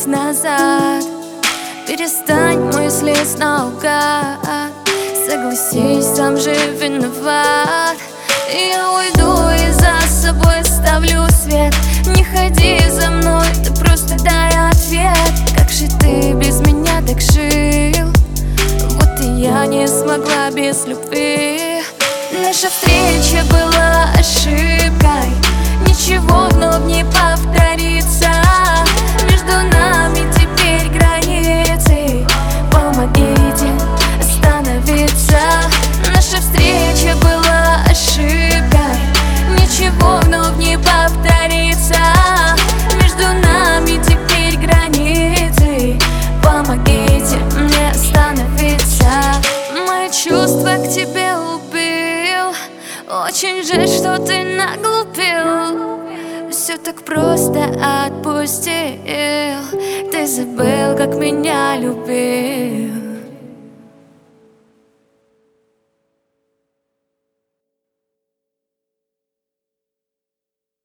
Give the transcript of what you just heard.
назад. Перестань мыслить наугад, согласись, сам же виноват. Я уйду и за собой оставлю свет. Не ходи за мной, ты просто дай ответ. Как же ты без меня так жил? Вот и я не смогла без любви. Наша встреча была ошибкой, ничего вновь не повторится. Между нами теперь границы, помогите остановиться. Наша встреча была ошибкой, ничего вновь не повторится. Между нами теперь границы, помогите мне остановиться. Мои чувства к тебе убил, очень жаль, что ты наглупил. Все так просто отпустил, ты забыл, как меня любил.